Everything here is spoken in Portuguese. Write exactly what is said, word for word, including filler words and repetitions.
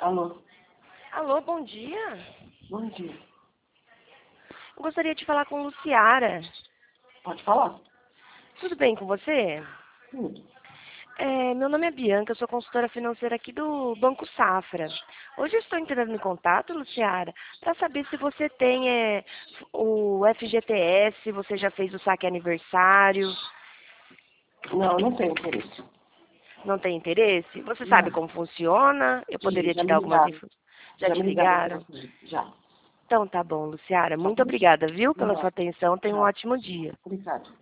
Alô, Alô, bom dia. bom dia. Eu gostaria de falar com Luciara. Pode falar? Tudo bem com você? Tudo. É, meu nome é Bianca, eu sou consultora financeira aqui do Banco Safra. Hoje eu estou entrando em contato, Luciara, para saber se você tem é, o F G T S, se você já fez o saque aniversário. Não, não tenho interesse. Não tem interesse? Você sabe Não. como funciona? Eu Sim, poderia já te me dar algumas ligaram. informações. Já Já te me ligaram aqui ligaram? na frente. Já. Então tá bom, Luciara. Tá Muito bom? obrigada, viu, pela sua Não. atenção. Tenha um Tchau. ótimo dia. Obrigada.